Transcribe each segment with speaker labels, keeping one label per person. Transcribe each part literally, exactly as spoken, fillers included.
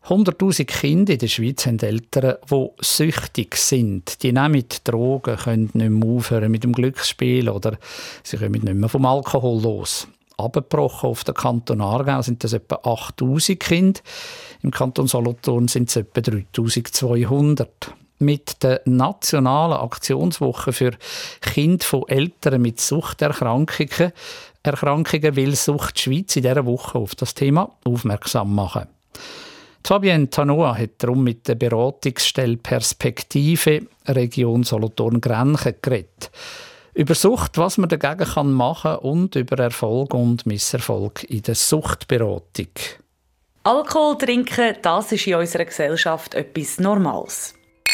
Speaker 1: hunderttausend Kinder in der Schweiz haben Eltern, die süchtig sind. Die nehmen Drogen, können nicht mehr aufhören mit dem Glücksspiel oder sie kommen nicht mehr vom Alkohol los. Abgebrochen auf den Kanton Aargau sind das etwa achttausend Kinder. Im Kanton Solothurn sind es etwa dreitausendzweihundert. Mit der nationalen Aktionswoche für Kinder von Eltern mit Suchterkrankungen Erkrankungen will Sucht Schweiz in dieser Woche auf das Thema aufmerksam machen. Fabienne Tanoa hat darum mit der Beratungsstelle Perspektive Region Solothurn-Grenchen geredet. Über Sucht, was man dagegen machen kann und über Erfolg und Misserfolg in der Suchtberatung.
Speaker 2: Alkohol trinken, das ist in unserer Gesellschaft etwas Normales.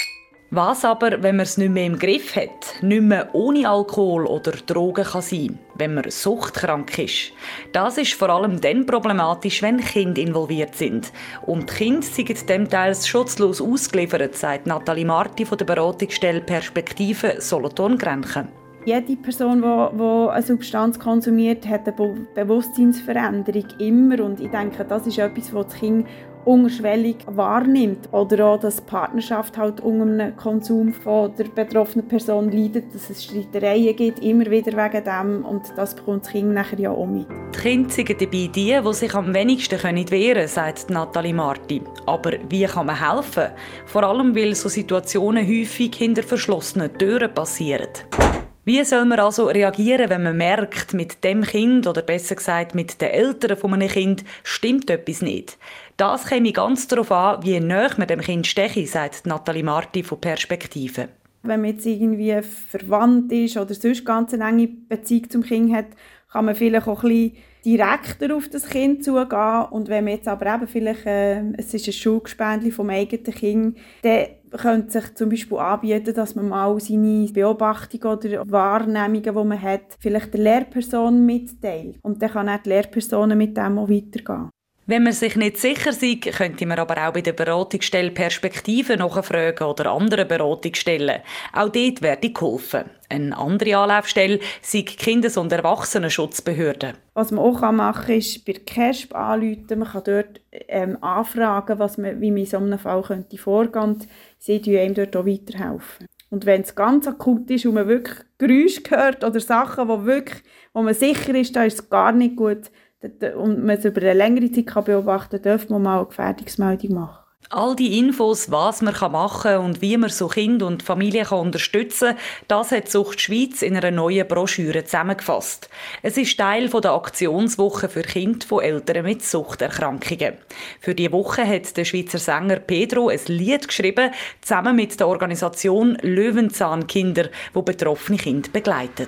Speaker 2: Was aber, wenn man es nicht mehr im Griff hat, nicht mehr ohne Alkohol oder Drogen kann sein, wenn man suchtkrank ist? Das ist vor allem dann problematisch, wenn Kinder involviert sind. Und die Kinder sind dem teils schutzlos ausgeliefert, sagt Nathalie Marti von der Beratungsstelle Perspektive Solothurn-Grenchen.
Speaker 3: Jede Person, die eine Substanz konsumiert, hat eine Be- Bewusstseinsveränderung immer. Und ich denke, das ist etwas, was das Kind unterschwellig wahrnimmt. Oder auch, dass die Partnerschaft halt unter einem Konsum von der betroffenen Person leidet, dass es Streitereien gibt, immer wieder wegen dem. Und das bekommt das Kind nachher ja auch mit.
Speaker 2: Die Kinder sind dabei die, die sich am wenigsten wehren können, sagt Nathalie Marti. Aber wie kann man helfen? Vor allem, weil so Situationen häufig hinter verschlossenen Türen passieren. Wie soll man also reagieren, wenn man merkt, mit dem Kind oder besser gesagt mit den Eltern von einem Kind stimmt etwas nicht? Das käme ganz darauf an, wie nahe man dem Kind steche, sagt Nathalie Marti von Perspektive.
Speaker 3: Wenn man jetzt irgendwie verwandt ist oder sonst ganz eine enge Beziehung zum Kind hat, kann man vielleicht auch ein bisschen direkter auf das Kind zugehen. Und wenn man jetzt aber eben vielleicht, äh, es ist ein Schulgespendli vom eigenen Kind, dann könnte sich zum Beispiel anbieten, dass man mal seine Beobachtungen oder Wahrnehmungen, die man hat, vielleicht der Lehrperson mitteilt. Und dann kann auch die Lehrperson mit dem auch weitergehen.
Speaker 2: Wenn man sich nicht sicher ist, könnte man aber auch bei der Beratungsstelle Perspektive nachfragen oder anderen Beratungsstellen. Auch dort werde geholfen. Eine andere Anlaufstelle sind die Kindes- und Erwachsenenschutzbehörden.
Speaker 3: Was man auch machen kann, ist bei der K E S P anrufen. Man kann dort ähm, anfragen, was man, wie man in so einem Fall könnte vorgehen könnte. Sie helfen einem dort auch weiterhelfen. Und wenn es ganz akut ist und man wirklich Geräusche hört oder Sachen, wo, wirklich, wo man sicher ist, da ist es gar nicht gut, und man es über eine längere Zeit beobachten kann, darf man mal eine Gefährdungsmeldung machen.
Speaker 2: All die Infos, was man machen kann und wie man so Kinder und Familien unterstützen kann, das hat Sucht Schweiz in einer neuen Broschüre zusammengefasst. Es ist Teil der Aktionswoche für Kinder von Eltern mit Suchterkrankungen. Für diese Woche hat der Schweizer Sänger Pedro ein Lied geschrieben, zusammen mit der Organisation Löwenzahnkinder, die betroffene Kinder begleitet.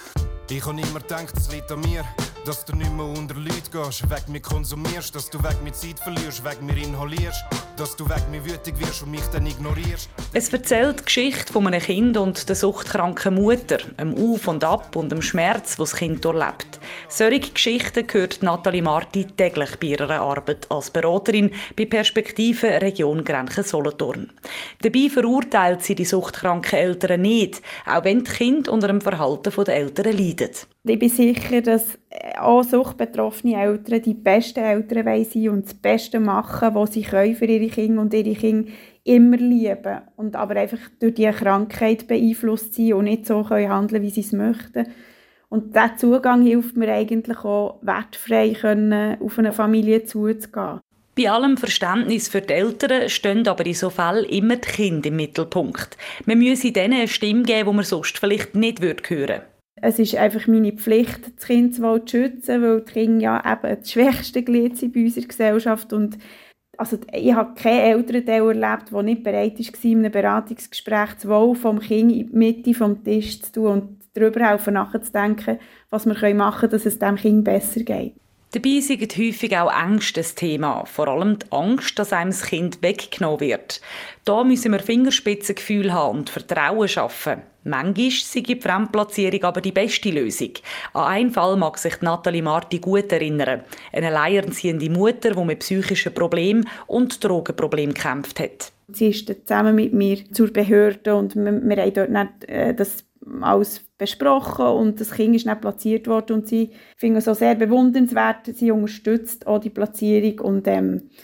Speaker 4: Ich habe immer gedacht, es liegt an mir, dass du nicht mehr unter Leute gehst, weg mir konsumierst, dass du weg mir Zeit verlierst, weg mir inhalierst, dass du weg mir wütig wirst und mich dann ignorierst.
Speaker 2: Es erzählt die Geschichte von einem Kind und der suchtkranken Mutter, dem Auf und Ab und dem Schmerz, den das Kind durchlebt. Solche Geschichten hört Nathalie Marti täglich bei ihrer Arbeit als Beraterin bei Perspektive Region Grenchen-Solothurn. Dabei verurteilt sie die suchtkranken Eltern nicht, auch wenn die Kinder unter dem Verhalten der Eltern leiden.
Speaker 3: Ich bin sicher, dass auch suchtbetroffene Eltern die besten Eltern sein und das Beste machen, was sie können für ihre Kinder und ihre Kinder immer lieben. Und aber einfach durch diese Krankheit beeinflusst sind und nicht so können handeln, wie sie es möchten. Und dieser Zugang hilft mir eigentlich auch, wertfrei können, auf eine Familie zuzugehen.
Speaker 2: Bei allem Verständnis für die Eltern stehen aber in so Fällen immer die Kinder im Mittelpunkt. Man müsse ihnen eine Stimme geben, die man sonst vielleicht nicht hören würde.
Speaker 3: Es ist einfach meine Pflicht, das Kind zu schützen, weil die Kinder ja eben das schwächste Glied sind bei unserer Gesellschaft. Und also, ich habe keinen Elternteil erlebt, der nicht bereit war, in einem Beratungsgespräch das Wohl des Kindes in die Mitte des Tisches zu tun und darüber helfen, nachzudenken, was wir machen können, dass es dem Kind besser geht.
Speaker 2: Dabei sind häufig auch Ängste ein Thema. Vor allem die Angst, dass einem das Kind weggenommen wird. Da müssen wir Fingerspitzengefühl haben und Vertrauen schaffen. Manchmal sei die Fremdplatzierung aber die beste Lösung. An einen Fall mag sich Nathalie Marti gut erinnern. Eine alleinerziehende Mutter, die mit psychischen Problemen und Drogenproblemen gekämpft hat.
Speaker 3: Sie ist zusammen mit mir zur Behörde und wir, wir haben dort nicht, äh, das alles besprochen und das Kind ist nicht platziert worden und sie finden es auch sehr bewundernswert, sie unterstützt auch die Platzierung und ähm,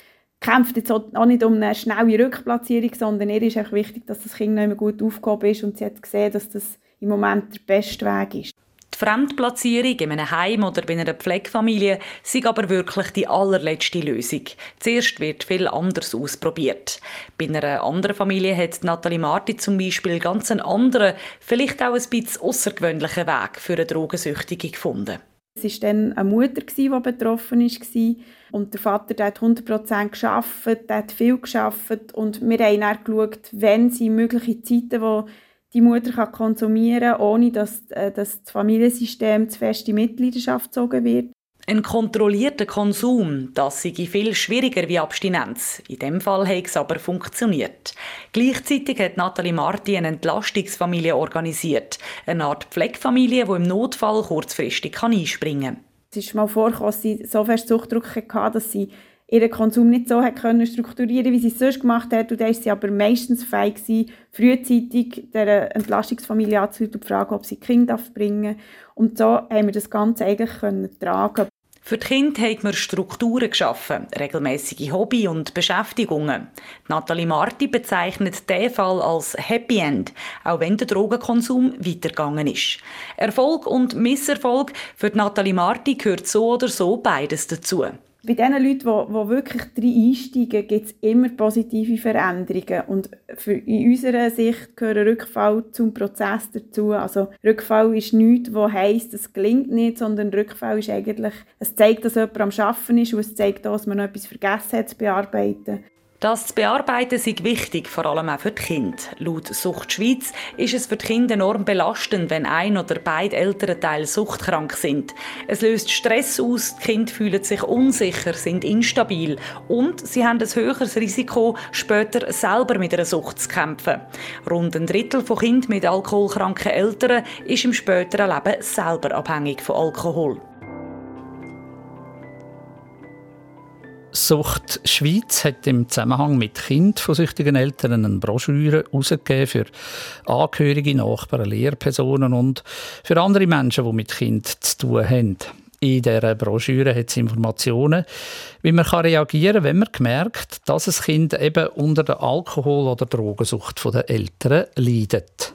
Speaker 3: kämpft jetzt auch nicht um eine schnelle Rückplatzierung, sondern ihr ist auch wichtig, dass das Kind nicht mehr gut aufgehoben ist und sie hat gesehen, dass das im Moment der beste Weg ist.
Speaker 2: Die Fremdplatzierung in einem Heim oder bei einer Pflegefamilie ist aber wirklich die allerletzte Lösung. Zuerst wird viel anderes ausprobiert. Bei einer anderen Familie hat Nathalie Marti zum Beispiel ganz einen anderen, vielleicht auch ein bisschen außergewöhnlichen Weg für eine Drogensüchtige gefunden.
Speaker 3: Es war dann eine Mutter, die betroffen war. Und der Vater der hat hundert Prozent gearbeitet, der hat viel gearbeitet. Und wir haben dann geschaut, wenn sie mögliche Zeiten, wo die Mutter konsumieren kann, ohne dass, äh, dass das Familiensystem zu fest in Mitleidenschaft gezogen wird.
Speaker 2: Ein kontrollierter Konsum, das sei viel schwieriger wie Abstinenz. In diesem Fall hat es aber funktioniert. Gleichzeitig hat Nathalie Marti eine Entlastungsfamilie organisiert. Eine Art Pflegefamilie, die im Notfall kurzfristig einspringen kann.
Speaker 3: Es ist mal vorgekommen, dass sie so fest Suchtdruck hatte, dass sie ihren Konsum nicht so hat können strukturieren, wie sie es sonst gemacht hat. Und dann war sie aber meistens fähig gewesen, frühzeitig der Entlastungsfamilie anzurufen und zu fragen, ob sie Kinder bringen darf. Und so haben wir das Ganze eigentlich können tragen.
Speaker 2: Für die Kinder haben wir Strukturen geschaffen, regelmäßige Hobby- und Beschäftigungen. Nathalie Marti bezeichnet diesen Fall als Happy End, auch wenn der Drogenkonsum weitergegangen ist. Erfolg und Misserfolg für Nathalie Marti gehört so oder so beides dazu.
Speaker 3: Bei den Leuten, die, die wirklich rein einsteigen, gibt es immer positive Veränderungen. Und für, in unserer Sicht gehört Rückfall zum Prozess dazu. Also Rückfall ist nichts, das heisst, es gelingt nicht, sondern Rückfall ist eigentlich, es zeigt, dass jemand am Arbeiten ist und es zeigt auch, dass man noch etwas vergessen hat zu bearbeiten.
Speaker 2: Das zu bearbeiten ist wichtig, vor allem auch für die Kinder. Laut Sucht Schweiz ist es für die Kinder enorm belastend, wenn ein oder beide Elternteile suchtkrank sind. Es löst Stress aus, die Kinder fühlen sich unsicher, sind instabil und sie haben ein höheres Risiko, später selber mit einer Sucht zu kämpfen. Rund ein Drittel von Kindern mit alkoholkranken Eltern ist im späteren Leben selber abhängig von Alkohol.
Speaker 1: Sucht Schweiz hat im Zusammenhang mit Kindern von süchtigen Eltern eine Broschüre herausgegeben für Angehörige, Nachbarn, Lehrpersonen und für andere Menschen, die mit Kindern zu tun haben. In dieser Broschüre hat es Informationen, wie man reagieren kann, wenn man merkt, dass ein Kind eben unter der Alkohol- oder Drogensucht der Eltern leidet.